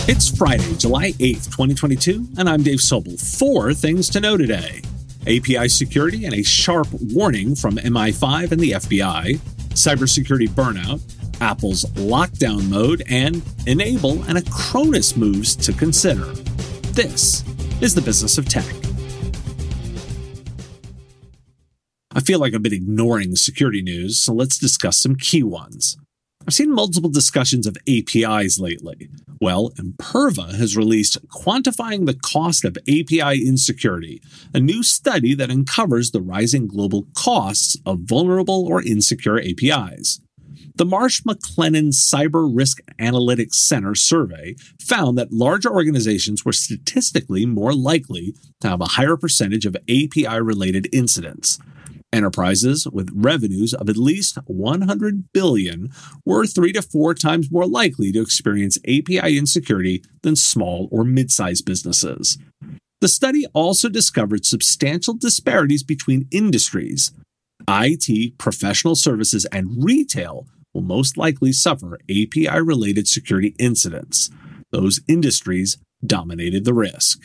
It's Friday, July 8th, 2022, and I'm Dave Sobel. 4 things to know today. API security and a sharp warning from MI5 and the FBI, cybersecurity burnout, Apple's lockdown mode, and Enable and Acronis moves to consider. This is the Business of Tech. I feel like I've been ignoring security news, so let's discuss some key ones. I've seen multiple discussions of APIs lately. Well, Imperva has released Quantifying the Cost of API Insecurity, a new study that uncovers the rising global costs of vulnerable or insecure APIs. The Marsh McLennan Cyber Risk Analytics Center survey found that larger organizations were statistically more likely to have a higher percentage of API-related incidents. Enterprises with revenues of at least $100 billion were 3 to 4 times more likely to experience API insecurity than small or mid-sized businesses. The study also discovered substantial disparities between industries. IT, professional services, and retail will most likely suffer API-related security incidents. Those industries dominated the risk.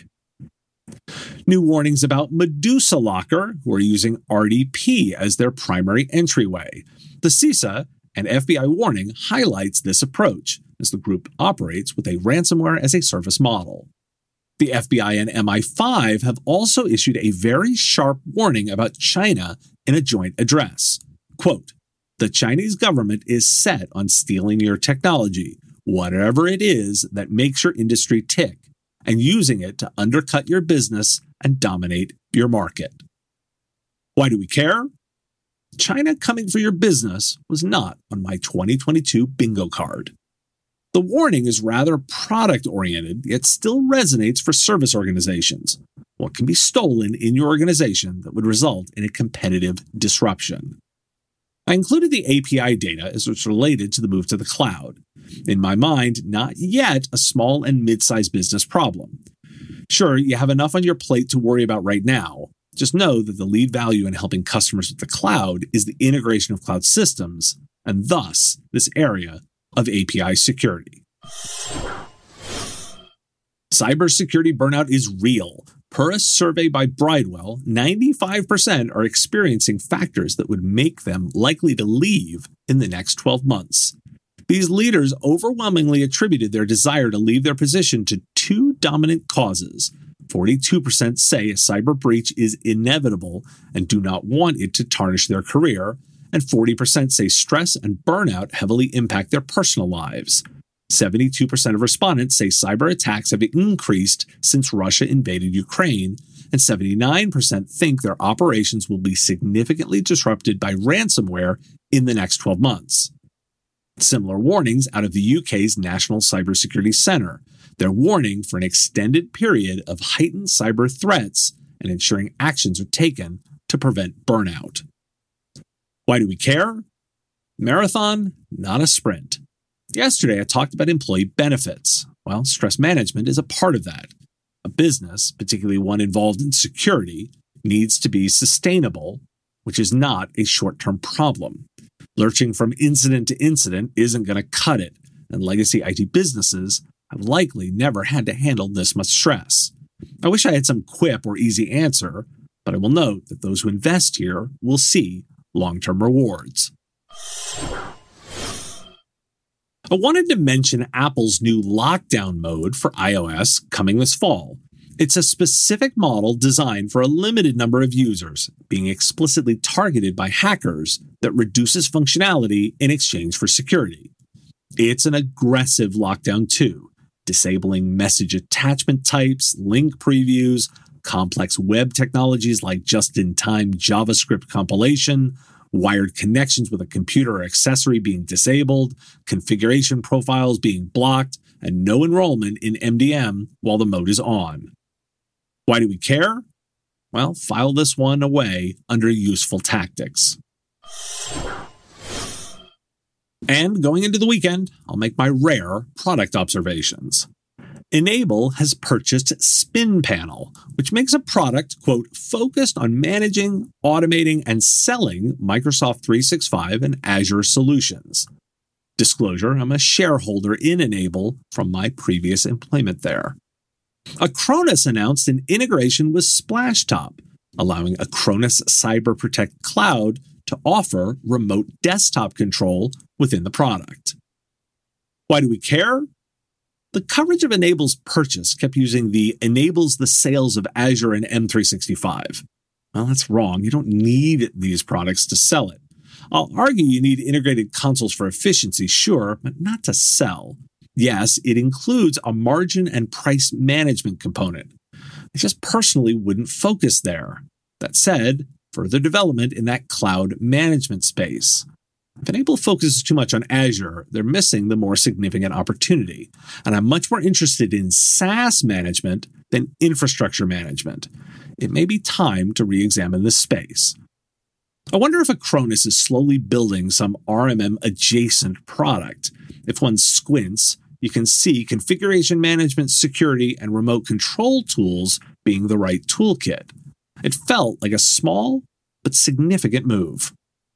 New warnings about Medusa Locker, who are using RDP as their primary entryway. The CISA and FBI warning highlights this approach, as the group operates with a ransomware as a service model. The FBI and MI5 have also issued a very sharp warning about China in a joint address. Quote, "The Chinese government is set on stealing your technology, whatever it is that makes your industry tick, and using it to undercut your business and dominate your market." Why do we care? China coming for your business was not on my 2022 bingo card. The warning is rather product-oriented, yet still resonates for service organizations. What can be stolen in your organization that would result in a competitive disruption? I included the API data as it's related to the move to the cloud. In my mind, not yet a small and mid-sized business problem. Sure, you have enough on your plate to worry about right now. Just know that the lead value in helping customers with the cloud is the integration of cloud systems, and thus this area of API security. Cybersecurity burnout is real. Per a survey by Bridewell, 95% are experiencing factors that would make them likely to leave in the next 12 months. These leaders overwhelmingly attributed their desire to leave their position to 2 dominant causes. 42% say a cyber breach is inevitable and do not want it to tarnish their career, and 40% say stress and burnout heavily impact their personal lives. 72% of respondents say cyber attacks have increased since Russia invaded Ukraine, and 79% think their operations will be significantly disrupted by ransomware in the next 12 months. Similar warnings out of the UK's National Cybersecurity Centre. They're warning for an extended period of heightened cyber threats and ensuring actions are taken to prevent burnout. Why do we care? Marathon, not a sprint. Yesterday, I talked about employee benefits. Well, stress management is a part of that. A business, particularly one involved in security, needs to be sustainable, which is not a short-term problem. Lurching from incident to incident isn't going to cut it, and legacy IT businesses have likely never had to handle this much stress. I wish I had some quip or easy answer, but I will note that those who invest here will see long-term rewards. I wanted to mention Apple's new lockdown mode for iOS coming this fall. It's a specific model designed for a limited number of users, being explicitly targeted by hackers that reduces functionality in exchange for security. It's an aggressive lockdown too, disabling message attachment types, link previews, complex web technologies like just-in-time JavaScript compilation, wired connections with a computer or accessory being disabled, configuration profiles being blocked, and no enrollment in MDM while the mode is on. Why do we care? Well, file this one away under useful tactics. And going into the weekend, I'll make my rare product observations. Enable has purchased SpinPanel, which makes a product, quote, focused on managing, automating, and selling Microsoft 365 and Azure solutions. Disclosure, I'm a shareholder in N-able from my previous employment there. Acronis announced an integration with Splashtop, allowing Acronis Cyber Protect Cloud to offer remote desktop control within the product. Why do we care? The coverage of N-able's purchase kept using the enables the sales of Azure and M365. Well, that's wrong. You don't need these products to sell it. I'll argue you need integrated consoles for efficiency, sure, but not to sell. Yes, it includes a margin and price management component. I just personally wouldn't focus there. That said, further development in that cloud management space. If N-able focuses too much on Azure, they're missing the more significant opportunity. And I'm much more interested in SaaS management than infrastructure management. It may be time to re-examine this space. I wonder if Acronis is slowly building some RMM-adjacent product. If one squints, you can see configuration management, security, and remote control tools being the right toolkit. It felt like a small but significant move.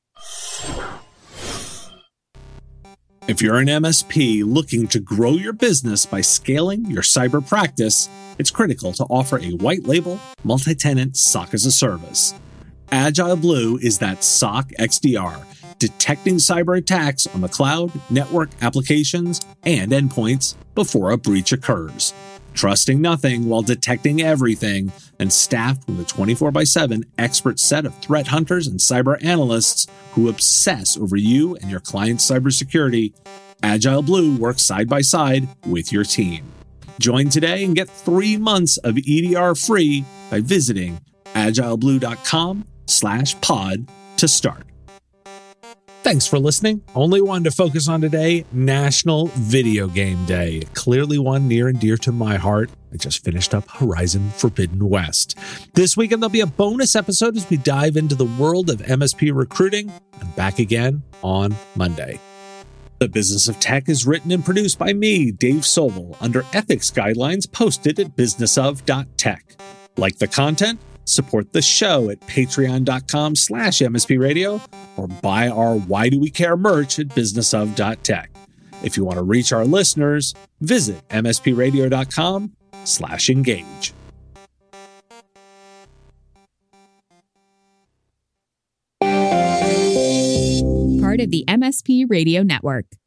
If you're an MSP looking to grow your business by scaling your cyber practice, it's critical to offer a white label, multi-tenant SOC as a service. Agile Blue is that SOC XDR, detecting cyber attacks on the cloud, network, applications, and endpoints before a breach occurs. Trusting nothing while detecting everything, and staffed with a 24/7 expert set of threat hunters and cyber analysts who obsess over you and your client's cybersecurity, Agile Blue works side by side with your team. Join today and get 3 months of EDR free by visiting agileblue.com/pod to start. Thanks for listening. Only one to focus on today, National Video Game Day. Clearly one near and dear to my heart. I just finished up Horizon Forbidden West. This weekend, there'll be a bonus episode as we dive into the world of MSP recruiting. I'm back again on Monday. The Business of Tech is written and produced by me, Dave Sobel, under ethics guidelines posted at businessof.tech. Like the content? Support the show at patreon.com/MSP Radio or buy our Why Do We Care merch at businessof.tech. If you want to reach our listeners, visit mspradio.com/engage. Part of the MSP Radio Network.